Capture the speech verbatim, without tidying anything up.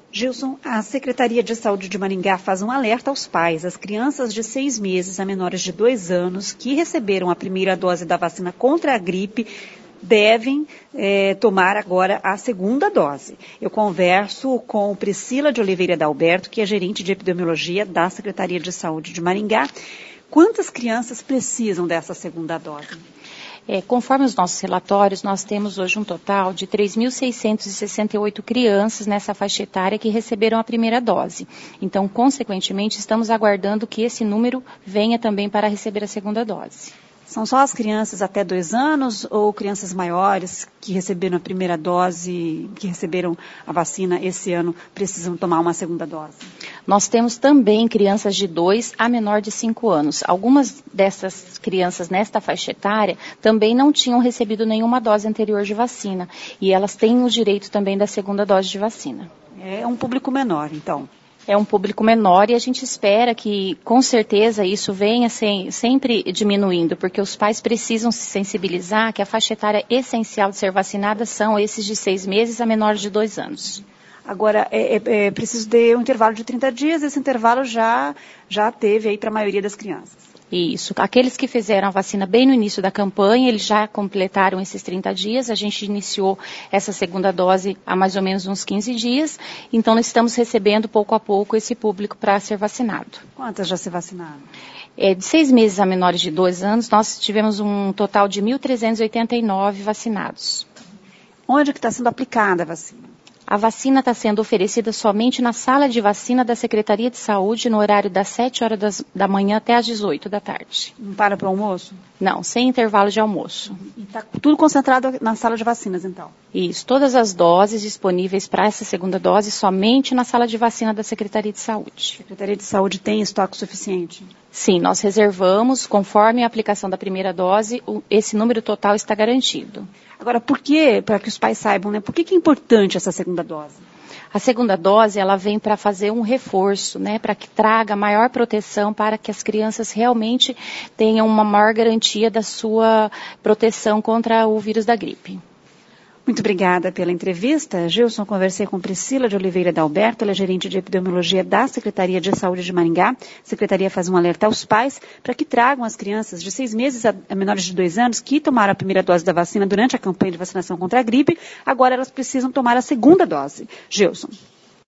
Gilson, a Secretaria de Saúde de Maringá faz um alerta aos pais. As crianças de seis meses a menores de dois anos que receberam a primeira dose da vacina contra a gripe devem eh, tomar agora a segunda dose. Eu converso com Priscila de Oliveira Dalberto, que é gerente de epidemiologia da Secretaria de Saúde de Maringá. Quantas crianças precisam dessa segunda dose? É, conforme os nossos relatórios, nós temos hoje um total de três mil seiscentas e sessenta e oito crianças nessa faixa etária que receberam a primeira dose. Então, consequentemente, estamos aguardando que esse número venha também para receber a segunda dose. São só as crianças até dois anos ou crianças maiores que receberam a primeira dose, que receberam a vacina esse ano, precisam tomar uma segunda dose? Nós temos também crianças de dois a menor de cinco anos. Algumas dessas crianças nesta faixa etária também não tinham recebido nenhuma dose anterior de vacina. E elas têm o direito também da segunda dose de vacina. É um público menor, então. É um público menor e a gente espera que, com certeza, isso venha sem, sempre diminuindo, porque os pais precisam se sensibilizar que a faixa etária essencial de ser vacinada são esses de seis meses a menores de dois anos. Agora, é, é, é preciso ter um intervalo de trinta dias, esse intervalo já, já teve aí para a maioria das crianças. Isso. Aqueles que fizeram a vacina bem no início da campanha, eles já completaram esses trinta dias. A gente iniciou essa segunda dose há mais ou menos uns quinze dias. Então, nós estamos recebendo pouco a pouco esse público para ser vacinado. Quantas já se vacinaram? É, de seis meses a menores de dois anos, nós tivemos um total de mil trezentos e oitenta e nove vacinados. Onde que está sendo aplicada a vacina? A vacina está sendo oferecida somente na sala de vacina da Secretaria de Saúde no horário das sete horas das, da manhã até às dezoito da tarde. Não para para o almoço? Não, sem intervalo de almoço. E está tudo concentrado na sala de vacinas, então? Isso, todas as doses disponíveis para essa segunda dose somente na sala de vacina da Secretaria de Saúde. A Secretaria de Saúde tem estoque suficiente? Sim, nós reservamos, conforme a aplicação da primeira dose, o, esse número total está garantido. Agora, por que, para que os pais saibam, né, por que, que é importante essa segunda dose? A segunda dose, ela vem para fazer um reforço, né, para que traga maior proteção para que as crianças realmente tenham uma maior garantia da sua proteção contra o vírus da gripe. Muito obrigada pela entrevista. Gilson, conversei com Priscila de Oliveira Dalberto, ela é gerente de epidemiologia da Secretaria de Saúde de Maringá. A Secretaria faz um alerta aos pais para que tragam as crianças de seis meses a menores de dois anos que tomaram a primeira dose da vacina durante a campanha de vacinação contra a gripe. Agora elas precisam tomar a segunda dose. Gilson.